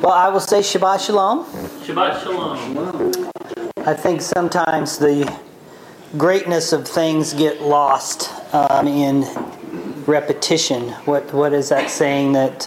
Well, I will say Shabbat Shalom. Shabbat Shalom. I think sometimes the greatness of things get lost in repetition. What is that saying that,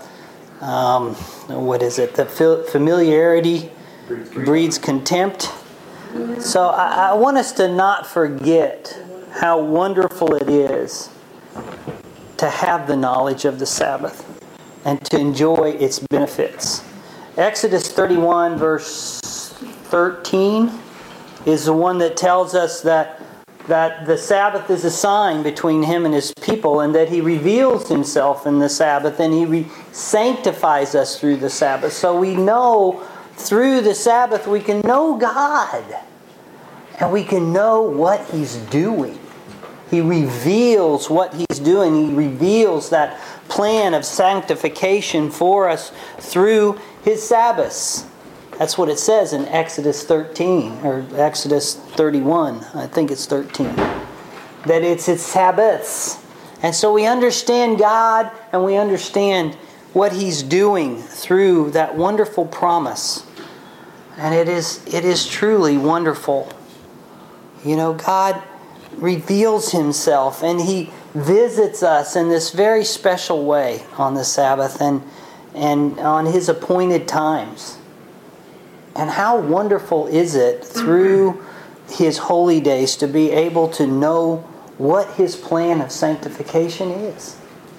what is it? The familiarity breeds contempt. So I want us to not forget how wonderful it is to have the knowledge of the Sabbath and to enjoy its benefits. Exodus 31 verse 13 is the one that tells us that the Sabbath is a sign between Him and His people, and that He reveals Himself in the Sabbath, and He sanctifies us through the Sabbath. So we know through the Sabbath we can know God, and we can know what He's doing. He reveals what He's doing. He reveals that plan of sanctification for us through His Sabbaths. That's what it says in Exodus 13, or Exodus 31. I think it's 13. That it's His Sabbaths. And so we understand God, and we understand what He's doing through that wonderful promise. And it is truly wonderful. You know, God reveals Himself, and He visits us in this very special way on the Sabbath and on His appointed times. And how wonderful is it through His holy days to be able to know what His plan of sanctification is.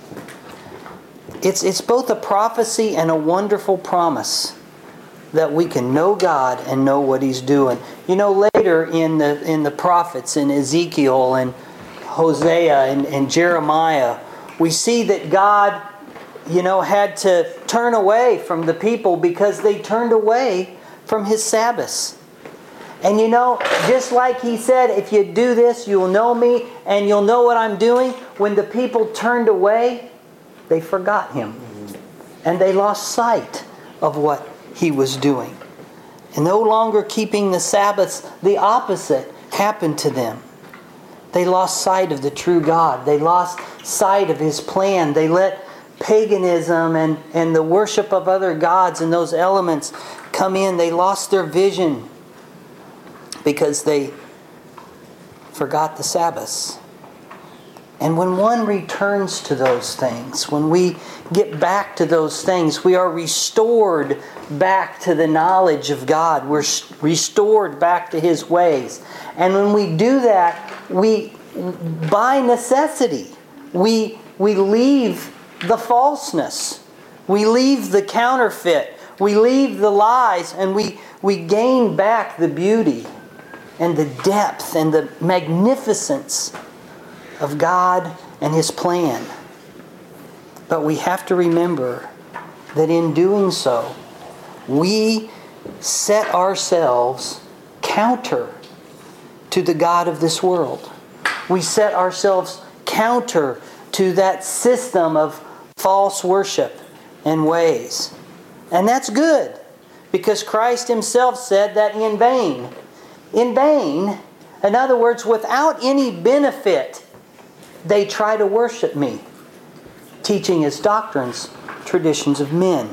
It's both a prophecy and a wonderful promise that we can know God and know what He's doing. You know, later in the prophets, in Ezekiel and Hosea and Jeremiah, we see that God, had to turn away from the people because they turned away from His Sabbaths. And just like He said, if you do this, you'll know me and you'll know what I'm doing. When the people turned away, they forgot Him. And they lost sight of what He was doing. And no longer keeping the Sabbaths, the opposite happened to them. They lost sight of the true God. They lost sight of His plan. They let paganism and the worship of other gods and those elements come in. They lost their vision because they forgot the Sabbaths. And when one returns to those things, when we get back to those things, we are restored back to the knowledge of God. We're restored back to His ways. And when we do that, we, by necessity, we leave the falseness. We leave the counterfeit. We leave the lies, and we gain back the beauty and the depth and the magnificence of God and His plan. But we have to remember that in doing so, we set ourselves counter to the God of this world. We set ourselves counter to that system of false worship and ways. And that's good, because Christ Himself said that in vain, in other words, without any benefit, they try to worship me, teaching as doctrines traditions of men.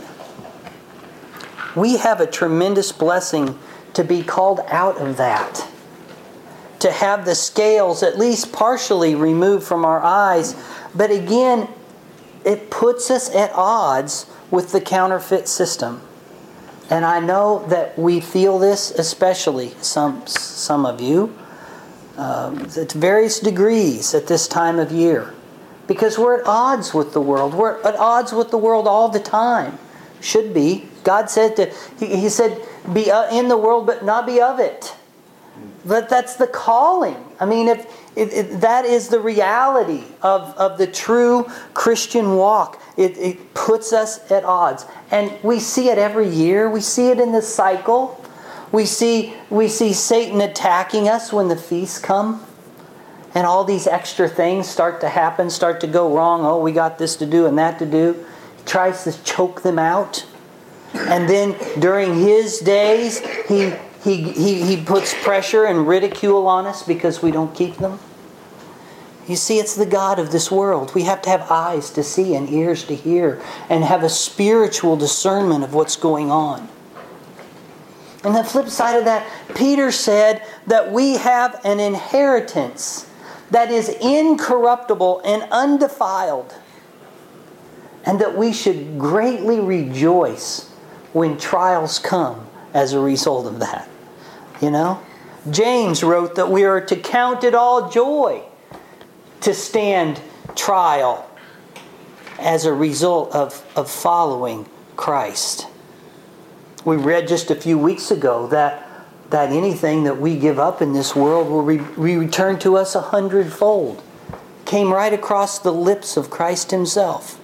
We have a tremendous blessing to be called out of that, to have the scales at least partially removed from our eyes. But again, it puts us at odds with the counterfeit system. And I know that we feel this, especially some of you, at various degrees at this time of year. Because we're at odds with the world. We're at odds with the world all the time. Should be. God said He said, be in the world but not be of it. But that's the calling. I mean, if that is the reality of the true Christian walk. It puts us at odds. And we see it every year. We see it in the cycle. We see Satan attacking us when the feasts come. And all these extra things start to happen, start to go wrong. Oh, we got this to do and that to do. He tries to choke them out. And then during His days, He puts pressure and ridicule on us because we don't keep them. You see, it's the god of this world. We have to have eyes to see and ears to hear and have a spiritual discernment of what's going on. And the flip side of that, Peter said that we have an inheritance that is incorruptible and undefiled, and that we should greatly rejoice when trials come as a result of that. You know? James wrote that we are to count it all joy to stand trial as a result of following Christ. We read just a few weeks ago that anything that we give up in this world will be returned to us 100-fold. Came right across the lips of Christ Himself.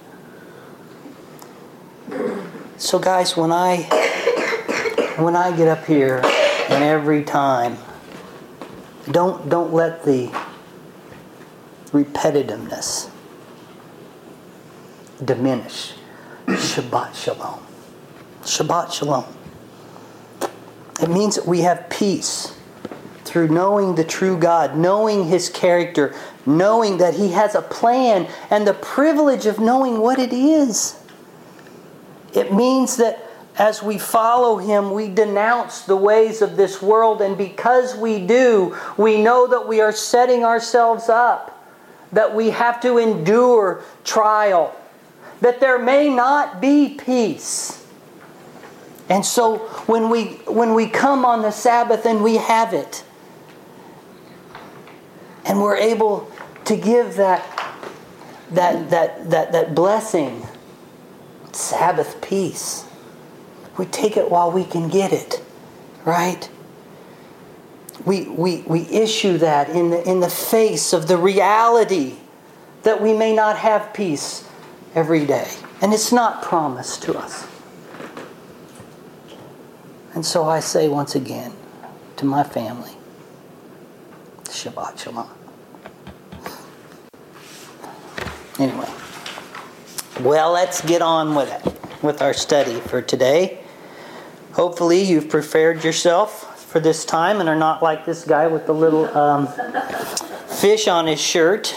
So guys, when I get up here and every time, don't let the repetitiveness diminish. Shabbat Shalom. Shabbat Shalom. It means that we have peace through knowing the true God, knowing His character, knowing that He has a plan, and the privilege of knowing what it is. It means that as we follow Him, we denounce the ways of this world, and because we do, we know that we are setting ourselves up, that we have to endure trial, that there may not be peace. And so when we come on the Sabbath and we have it, and we're able to give that blessing, Sabbath peace, we take it while we can get it, right? We issue that in the face of the reality that we may not have peace every day, and it's not promised to us. And so I say once again to my family, Shabbat Shalom. Anyway, well, let's get on with our study for today. Hopefully you've prepared yourself for this time and are not like this guy with the little fish on his shirt.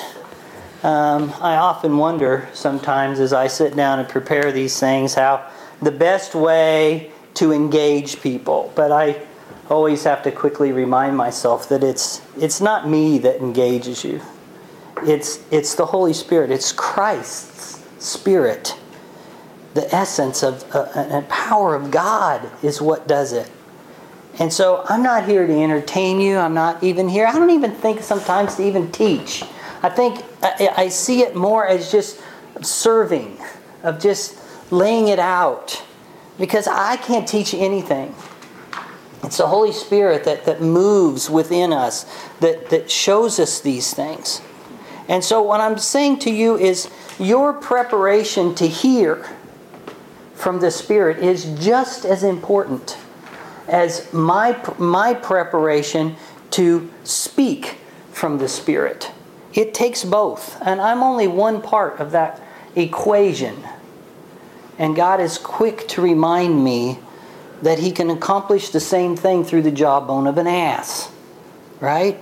I often wonder sometimes as I sit down and prepare these things how the best way to engage people. But I always have to quickly remind myself that it's not me that engages you. It's the Holy Spirit. It's Christ's Spirit. The essence of and power of God is what does it. And so I'm not here to entertain you. I'm not even here. I don't even think sometimes to even teach. I think I see it more as just serving, of just laying it out. Because I can't teach anything. It's the Holy Spirit that moves within us, that shows us these things. And so what I'm saying to you is your preparation to hear from the Spirit is just as important as my preparation to speak from the Spirit. It takes both. And I'm only one part of that equation. And God is quick to remind me that He can accomplish the same thing through the jawbone of an ass. Right?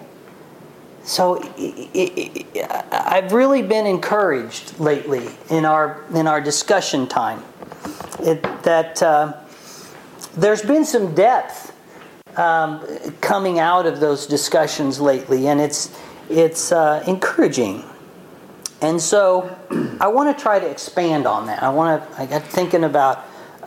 So I've really been encouraged lately in our discussion time that there's been some depth coming out of those discussions lately, and it's encouraging. And so I want to try to expand on that. I got thinking about,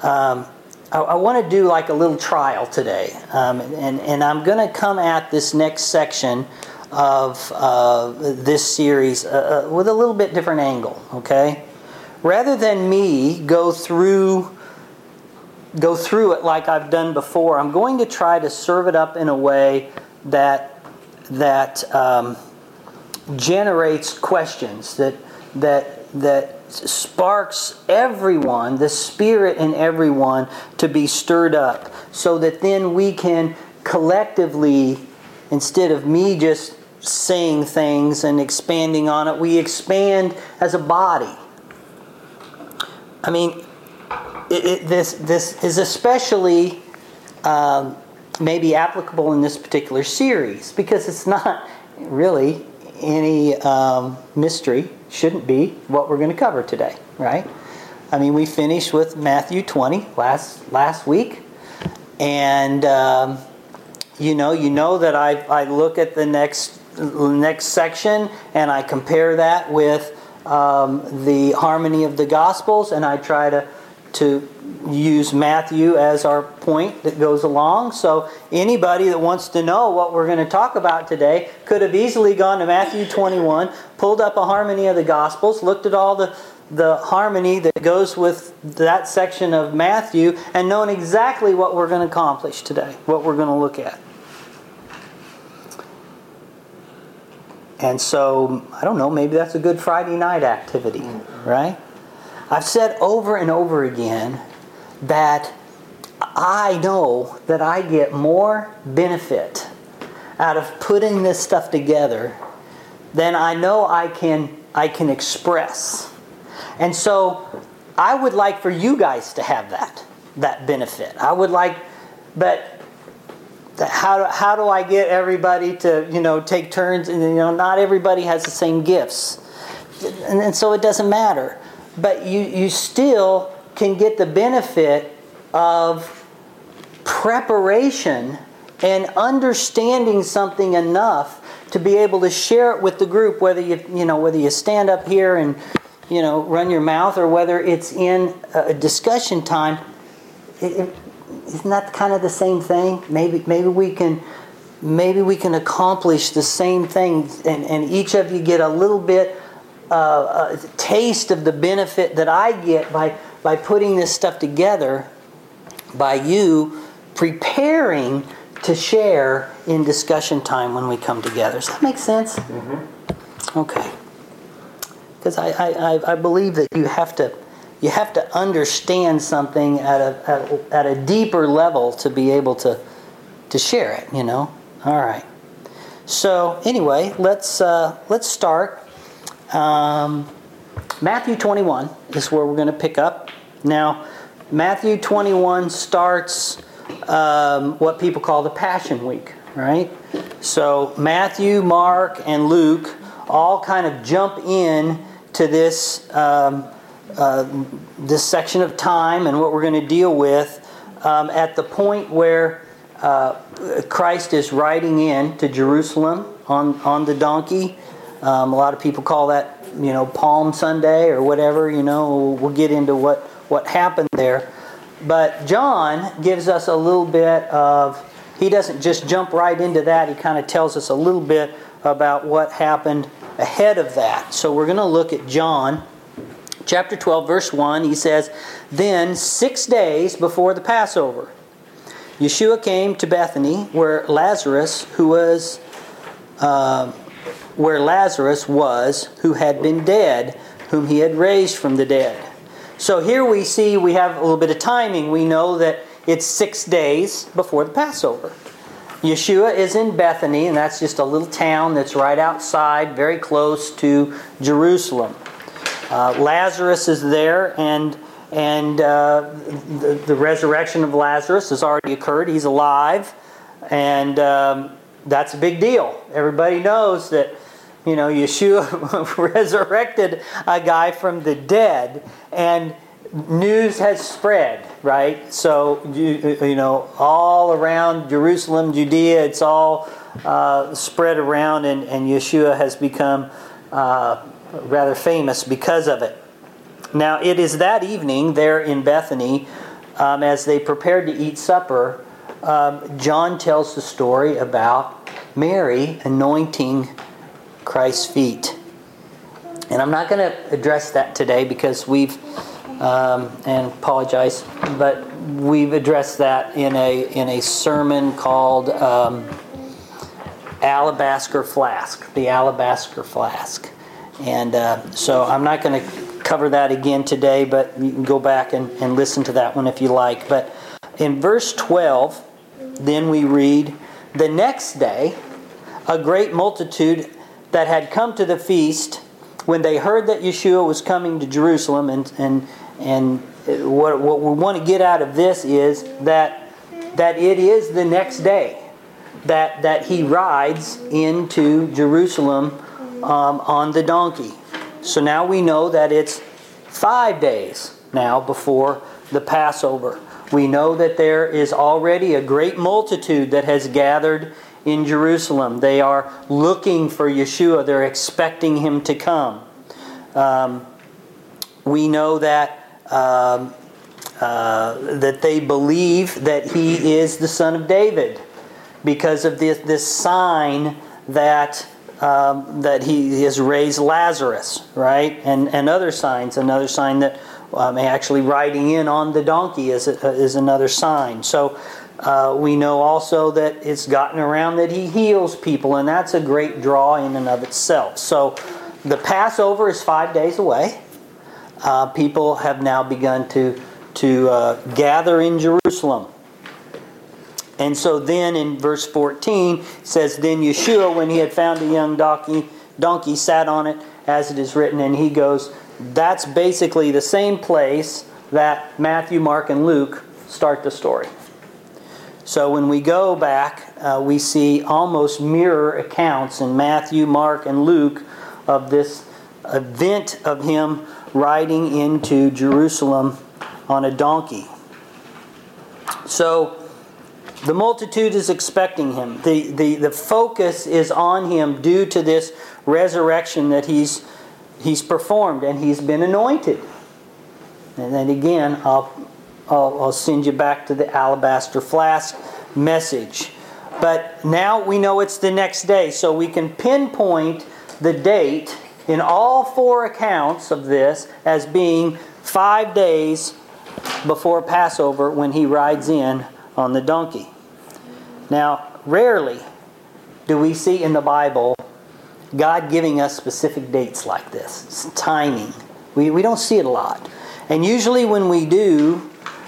I want to do like a little trial today. And I'm going to come at this next section of this series with a little bit different angle, okay? Rather than me go through it like I've done before, I'm going to try to serve it up in a way that generates questions, that sparks everyone, the Spirit in everyone, to be stirred up, so that then we can collectively, instead of me just saying things and expanding on it, we expand as a body. I mean, this is especially maybe applicable in this particular series, because it's not really mystery, shouldn't be what we're going to cover today, right? I mean, we finished with Matthew 20 last week, and you know that I look at the next section and I compare that with the harmony of the Gospels, and I try to use Matthew as our point that goes along. So anybody that wants to know what we're going to talk about today could have easily gone to Matthew 21, pulled up a harmony of the Gospels, looked at all the harmony that goes with that section of Matthew, and known exactly what we're going to accomplish today, what we're going to look at. And so, I don't know, maybe that's a good Friday night activity, right? I've said over and over again that I know that I get more benefit out of putting this stuff together than I know I can express. And so I would like for you guys to have that benefit. I would like, but how do I get everybody to take turns? And not everybody has the same gifts, and so it doesn't matter. But you still can get the benefit of preparation and understanding something enough to be able to share it with the group, whether you stand up here and run your mouth, or whether it's in a discussion time. Isn't that kind of the same thing? Maybe we can accomplish the same thing, and each of you get a little bit a taste of the benefit that I get by putting this stuff together, by you preparing to share in discussion time when we come together. Does that make sense? Mm-hmm. Okay. Because I believe that you have to understand something at a deeper level to be able to share it. All right. So anyway, let's start. Matthew 21 is where we're going to pick up. Now, Matthew 21 starts what people call the Passion Week, right? So Matthew, Mark, and Luke all kind of jump in to this this section of time and what we're going to deal with at the point where Christ is riding in to Jerusalem on the donkey. A lot of people call that, Palm Sunday or whatever. We'll get into what happened there. But John gives us a little bit of. He doesn't just jump right into that. He kind of tells us a little bit about what happened ahead of that. So we're going to look at John chapter 12, verse 1. He says, "Then 6 days before the Passover, Yeshua came to Bethany, where Lazarus was, who had been dead, whom he had raised from the dead." So here we have a little bit of timing. We know that it's 6 days before the Passover. Yeshua is in Bethany, and that's just a little town that's right outside, very close to Jerusalem. Lazarus is there, and the resurrection of Lazarus has already occurred. He's alive, and that's a big deal. Everybody knows that Yeshua resurrected a guy from the dead, and news has spread, right? So all around Jerusalem, Judea, it's all spread around, and Yeshua has become rather famous because of it. Now, it is that evening there in Bethany, as they prepared to eat supper, John tells the story about Mary anointing Christ's feet. And I'm not going to address that today because and apologize, but we've addressed that in a sermon called Alabaster Flask, the Alabaster Flask. And so I'm not going to cover that again today, but you can go back and listen to that one if you like. But in verse 12, then we read, "The next day, a great multitude that had come to the feast, when they heard that Yeshua was coming to Jerusalem," and what we want to get out of this is that it is the next day that he rides into Jerusalem on the donkey. So now we know that it's 5 days now before the Passover. We know that there is already a great multitude that has gathered in Jerusalem. They are looking for Yeshua. They're expecting Him to come. We know that that they believe that He is the Son of David because of this sign that He has raised Lazarus, right? And other signs. Another sign that actually riding in on the donkey is another sign. So we know also that it's gotten around that He heals people, and that's a great draw in and of itself. So the Passover is 5 days away. People have now begun to gather in Jerusalem. And so then in verse 14 it says, Then Yeshua, when He had found a young donkey, sat on it, as it is written. And he goes, that's basically the same place that Matthew, Mark, and Luke start the story. So when we go back, we see almost mirror accounts in Matthew, Mark, and Luke of this event of Him riding into Jerusalem on a donkey. So the multitude is expecting Him. The focus is on Him due to this resurrection that He's performed, and He's been anointed. And then again, I'll send you back to the alabaster flask message. But now we know it's the next day, so we can pinpoint the date in all four accounts of this as being 5 days before Passover when He rides in on the donkey. Now, rarely do we see in the Bible God giving us specific dates like this. It's timing. We don't see it a lot. And usually when we do,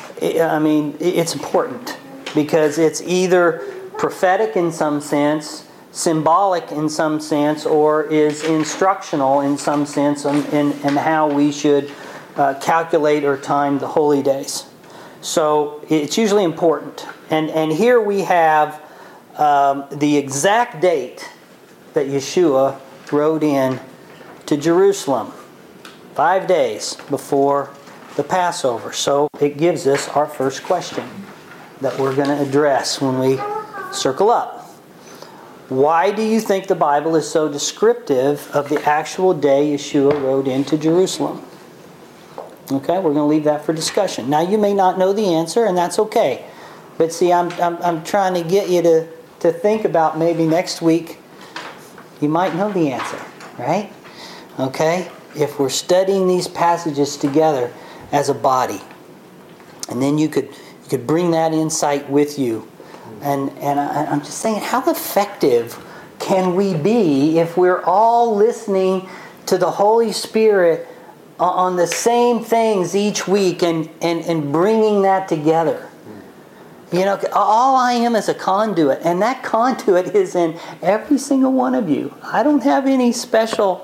it's important because it's either prophetic in some sense, symbolic in some sense, or is instructional in some sense in how we should calculate or time the holy days. So it's usually important. And here we have the exact date that Yeshua rode in to Jerusalem 5 days before the Passover. So it gives us our first question that we're going to address when we circle up. Why do you think the Bible is so descriptive of the actual day Yeshua rode into Jerusalem? Okay, we're going to leave that for discussion. Now you may not know the answer, and that's okay. But see, I'm trying to get you to think about maybe next week you might know the answer, right? Okay? If we're studying these passages together as a body, and then you could bring that insight with you. And I'm just saying, how effective can we be if we're all listening to the Holy Spirit on the same things each week and bringing that together? You know, all I am is a conduit, and that conduit is in every single one of you. I don't have any special,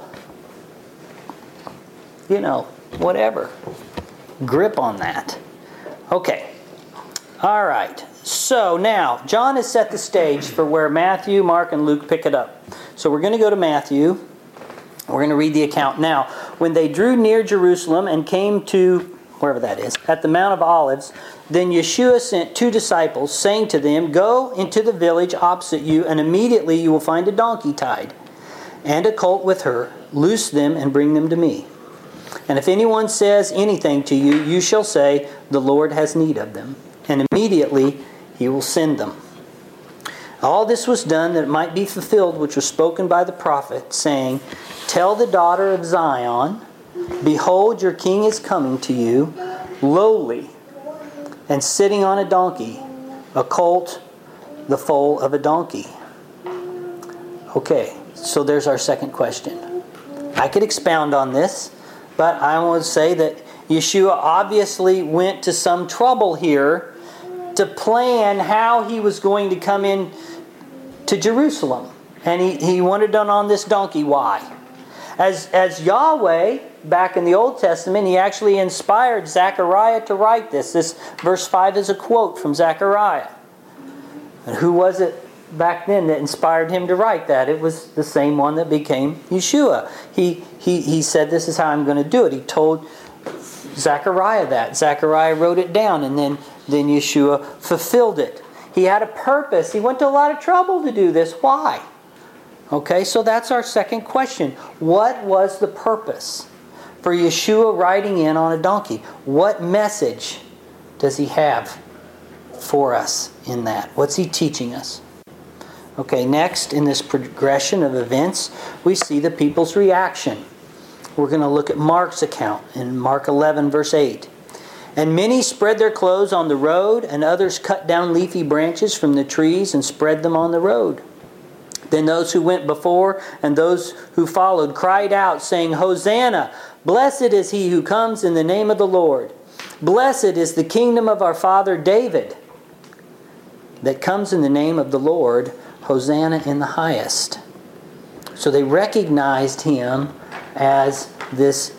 whatever, grip on that. Okay. All right. So now, John has set the stage for where Matthew, Mark, and Luke pick it up. So we're going to go to Matthew. We're going to read the account now. When they drew near Jerusalem and came to, wherever that is, at the Mount of Olives, then Yeshua sent 2 disciples, saying to them, Go into the village opposite you, and immediately you will find a donkey tied, and a colt with her. Loose them and bring them to me. And if anyone says anything to you, you shall say, The Lord has need of them. And immediately He will send them. All this was done that it might be fulfilled, which was spoken by the prophet, saying, Tell the daughter of Zion, Behold, your king is coming to you, lowly, and sitting on a donkey, a colt, the foal of a donkey. Okay, so there's our second question. I could expound on this, but I want to say that Yeshua obviously went to some trouble here to plan how He was going to come in to Jerusalem. And he wanted done on this donkey. Why? As Yahweh, back in the Old Testament, He actually inspired Zechariah to write this. This verse 5 is a quote from Zechariah. And who was it back then that inspired him to write that. It was the same one that became Yeshua. He said, this is how I'm going to do it. He told Zechariah that. Zechariah wrote it down, and then Yeshua fulfilled it. He had a purpose. He went to a lot of trouble to do this. Why? Okay, so that's our second question. What was the purpose for Yeshua riding in on a donkey? What message does he have for us in that? What's he teaching us? Okay, next in this progression of events, we see the people's reaction. We're going to look at Mark's account in Mark 11, verse 8. And many spread their clothes on the road, and others cut down leafy branches from the trees and spread them on the road. Then those who went before and those who followed cried out, saying, Hosanna! Blessed is he who comes in the name of the Lord. Blessed is the kingdom of our father David that comes in the name of the Lord. Hosanna in the highest. So they recognized him as this,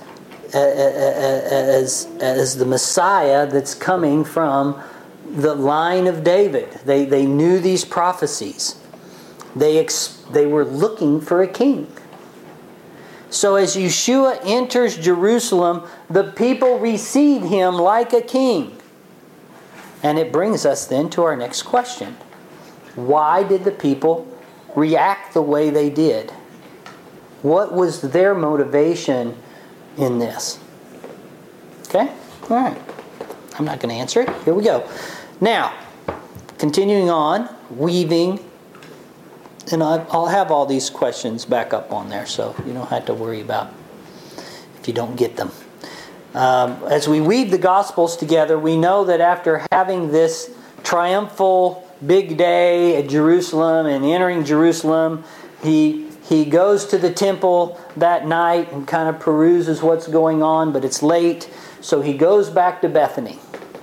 as the Messiah that's coming from the line of David. They knew these prophecies. They were looking for a king. So as Yeshua enters Jerusalem, the people receive him like a king. And it brings us then to our next question. Why did the people react the way they did? What was their motivation in this? Okay? All right. I'm not going to answer it. Here we go. Now, continuing on, weaving. And I'll have all these questions back up on there, so you don't have to worry about if you don't get them. As we weave the Gospels together, we know that after having this triumphal big day at Jerusalem and entering Jerusalem, he goes to the temple that night and kind of peruses what's going on, but it's late, so he goes back to Bethany.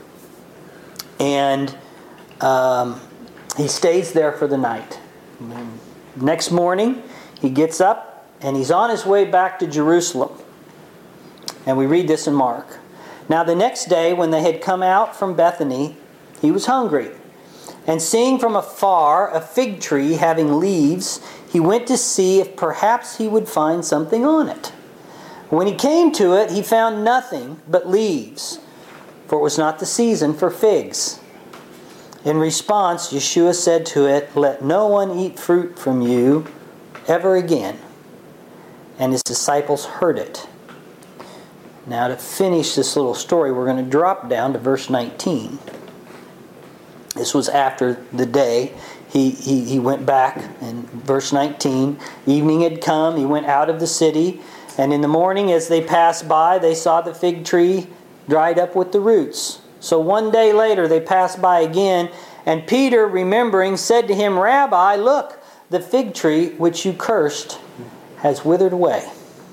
And he stays there for the night. Next morning, he gets up and he's on his way back to Jerusalem. And we read this in Mark. Now the next day, when they had come out from Bethany, he was hungry. And seeing from afar a fig tree having leaves, he went to see if perhaps he would find something on it. When he came to it, he found nothing but leaves, for it was not the season for figs. In response, Yeshua said to it, Let no one eat fruit from you ever again. And his disciples heard it. Now to finish this little story, we're going to drop down to verse 19. This was after the day. He went back in verse 19. Evening had come. He went out of the city. And in the morning as they passed by, they saw the fig tree dried up with the roots. So one day later they passed by again, and Peter, remembering, said to him, Rabbi, look, the fig tree which you cursed has withered away.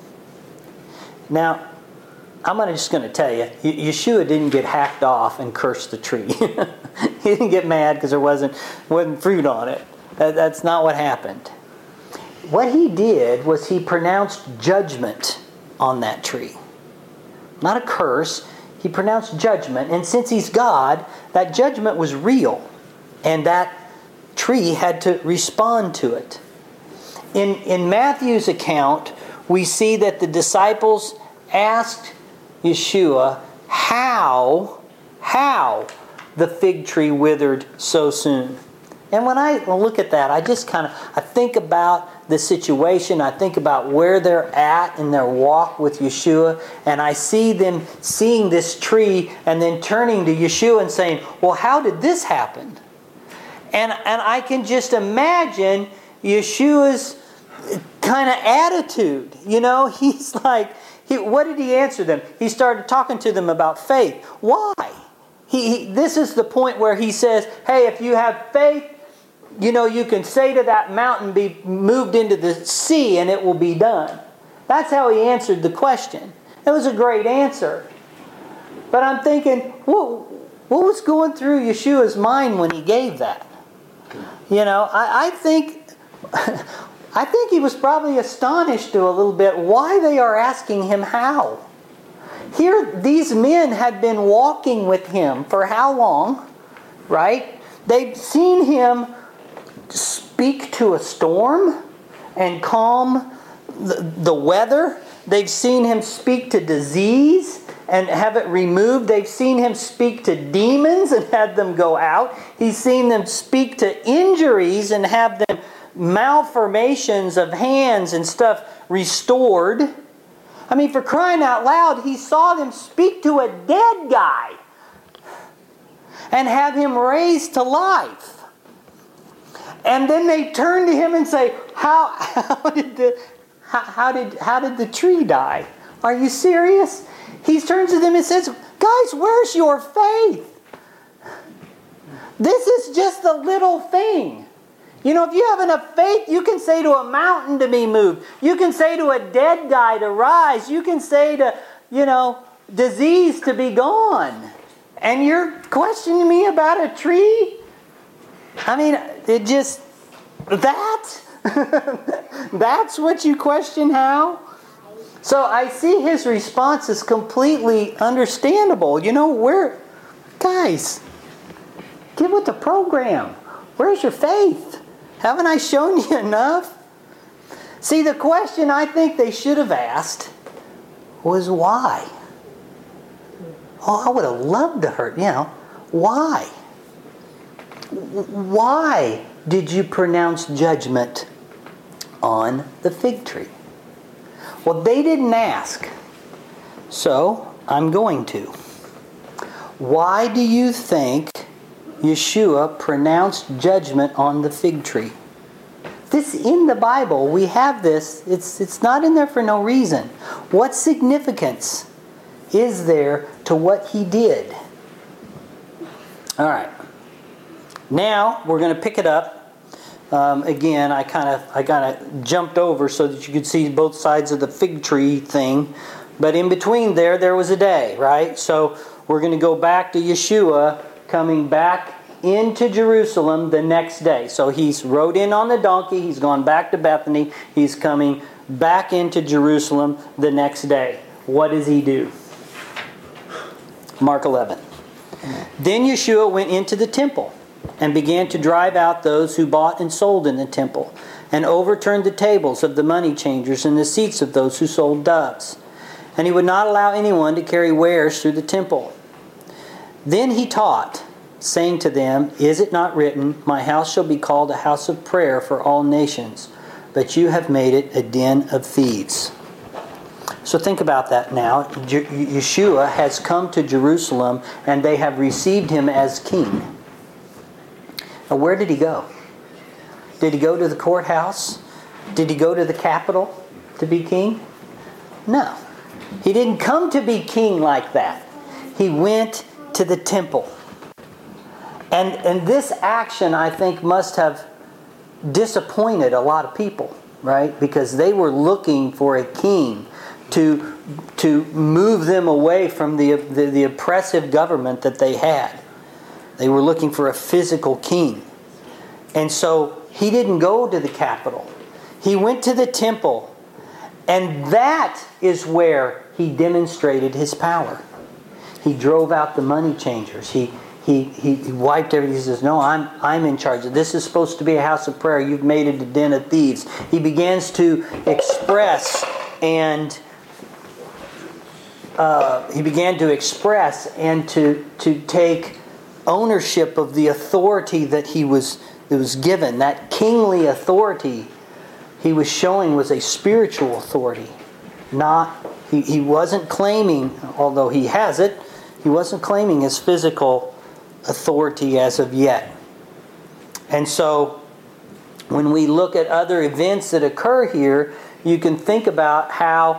Now, I'm just going to tell you, Yeshua didn't get hacked off and curse the tree. He didn't get mad because there wasn't fruit on it. That's not what happened. What he did was he pronounced judgment on that tree. Not a curse. He pronounced judgment, and since he's God, that judgment was real, and that tree had to respond to it. In Matthew's account, we see that the disciples asked Yeshua how the fig tree withered so soon. And when I look at that, I think about the situation. I think about where they're at in their walk with Yeshua. And I see them seeing this tree and then turning to Yeshua and saying, well, how did this happen? And I can just imagine Yeshua's kind of attitude. You know, he's like, what did he answer them? He started talking to them about faith. Why? This is the point where he says, hey, if you have faith, you know, you can say to that mountain, be moved into the sea, and it will be done. That's how he answered the question. It was a great answer. But I'm thinking, what was going through Yeshua's mind when he gave that? You know, I think he was probably astonished to a little bit why they are asking him how. Here, these men had been walking with him for how long? Right? They'd seen him speak to a storm and calm the weather. They've seen him speak to disease and have it removed. They've seen him speak to demons and have them go out. He's seen them speak to injuries and have them malformations of hands and stuff restored. I mean, for crying out loud, he saw them speak to a dead guy and have him raised to life. And then they turn to him and say, how did the tree die? Are you serious? He turns to them and says, guys, where's your faith? This is just a little thing. You know, if you have enough faith, you can say to a mountain to be moved. You can say to a dead guy to rise. You can say to, disease to be gone. And you're questioning me about a tree? I mean, that's what you question how? So I see his response is completely understandable. Guys, get with the program. Where's your faith? Haven't I shown you enough? See, the question I think they should have asked was why? Oh, I would have loved to hear, why? Why did you pronounce judgment on the fig tree? Well, they didn't ask, so I'm going to. Why do you think Yeshua pronounced judgment on the fig tree? This in the Bible, we have this. It's not in there for no reason. What significance is there to what he did? All right. Now we're going to pick it up. Again, I kind of jumped over so that you could see both sides of the fig tree thing. But in between there was a day, right? So we're going to go back to Yeshua coming back into Jerusalem the next day. So he's rode in on the donkey. He's gone back to Bethany. He's coming back into Jerusalem the next day. What does he do? Mark 11. Then Yeshua went into the temple and began to drive out those who bought and sold in the temple, and overturned the tables of the money changers and the seats of those who sold doves. And he would not allow anyone to carry wares through the temple. Then he taught, saying to them, Is it not written, My house shall be called a house of prayer for all nations, but you have made it a den of thieves. So think about that now. Yeshua has come to Jerusalem and they have received him as king. Now, where did he go? Did he go to the courthouse? Did he go to the Capitol to be king? No. He didn't come to be king like that. He went to the temple. And this action, I think, must have disappointed a lot of people, right? Because they were looking for a king to move them away from the oppressive government that they had. They were looking for a physical king. And so he didn't go to the Capitol. He went to the temple. And that is where he demonstrated his power. He drove out the money changers. He wiped everything. He says, no, I'm in charge. This is supposed to be a house of prayer. You've made it a den of thieves. He begins to express and to take ownership of the authority that was given. That kingly authority he was showing was a spiritual authority. He wasn't claiming, although he has it, he wasn't claiming his physical authority as of yet. And so when we look at other events that occur here, you can think about how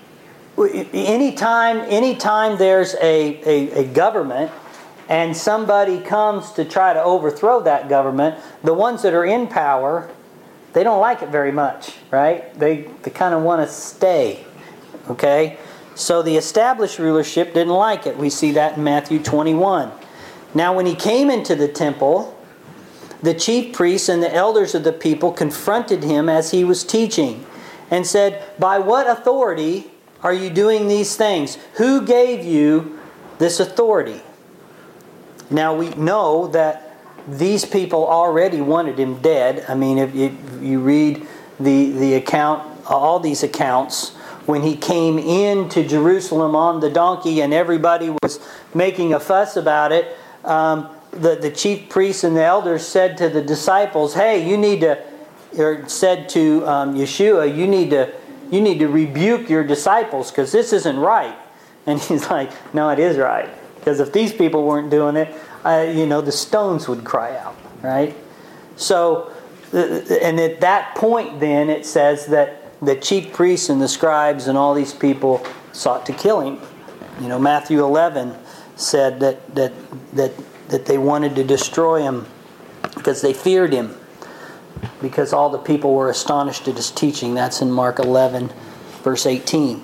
anytime there's a government and somebody comes to try to overthrow that government, the ones that are in power, they don't like it very much, right? They kind of want to stay, okay? So the established rulership didn't like it. We see that in Matthew 21. Now when he came into the temple, the chief priests and the elders of the people confronted him as he was teaching and said, by what authority are you doing these things? Who gave you this authority? Now we know that these people already wanted him dead. I mean, if you read the account, all these accounts, when he came into Jerusalem on the donkey and everybody was making a fuss about it, the chief priests and the elders said to the disciples, "Hey, you need to," or said to Yeshua, "You need to rebuke your disciples because this isn't right." And he's like, "No, it is right, because if these people weren't doing it, the stones would cry out." Right? So, and at that point, then it says that the chief priests and the scribes and all these people sought to kill him. Matthew 11 said that they wanted to destroy him because they feared him, because all the people were astonished at his teaching. That's in Mark 11, verse 18.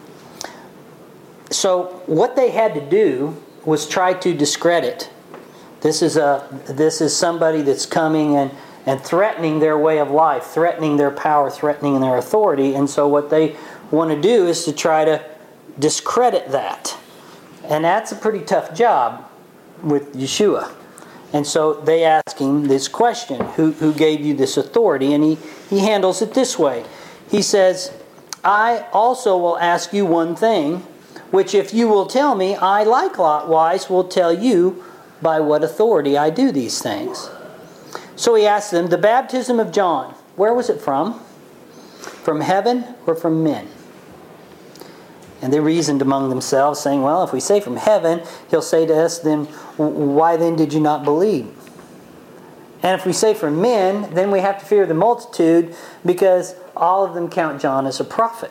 So what they had to do was try to discredit. This is somebody that's coming and threatening their way of life, threatening their power, threatening their authority. And so what they want to do is to try to discredit that. And that's a pretty tough job with Yeshua. And so they ask him this question: who gave you this authority? And he handles it this way. He says, "I also will ask you one thing, which if you will tell me, I likewise will tell you by what authority I do these things." So he asked them, "The baptism of John, where was it from? From heaven or from men?" And they reasoned among themselves, saying, "Well, if we say from heaven, he'll say to us, then why then did you not believe? And if we say from men, then we have to fear the multitude, because all of them count John as a prophet."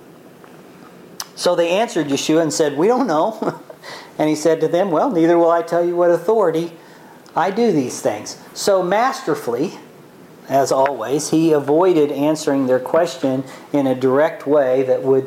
So they answered Yeshua and said, "We don't know." And he said to them, "Well, neither will I tell you what authority I do these things." So masterfully, as always, he avoided answering their question in a direct way that would,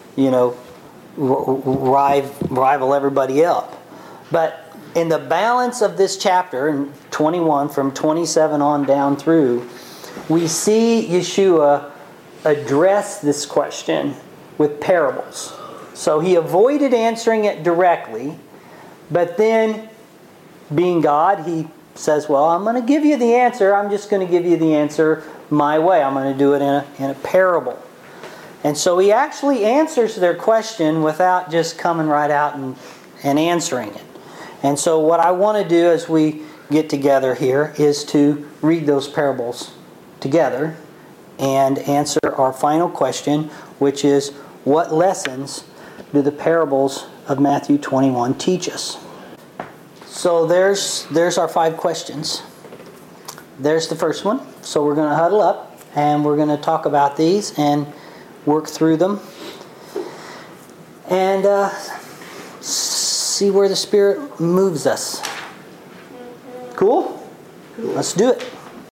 rival everybody else. But in the balance of this chapter, in 21, from 27 on down through, we see Yeshua address this question with parables. So he avoided answering it directly, but then, being God, he says, "Well, I'm going to give you the answer. I'm just going to give you the answer my way. I'm going to do it in a parable." And so he actually answers their question without just coming right out and answering it. And so what I want to do as we get together here is to read those parables together and answer our final question, which is, what lessons do the parables of Matthew 21 teach us? So there's our 5 questions. There's the first one. So we're going to huddle up and we're going to talk about these and work through them and see where the Spirit moves us. Cool? Let's do it.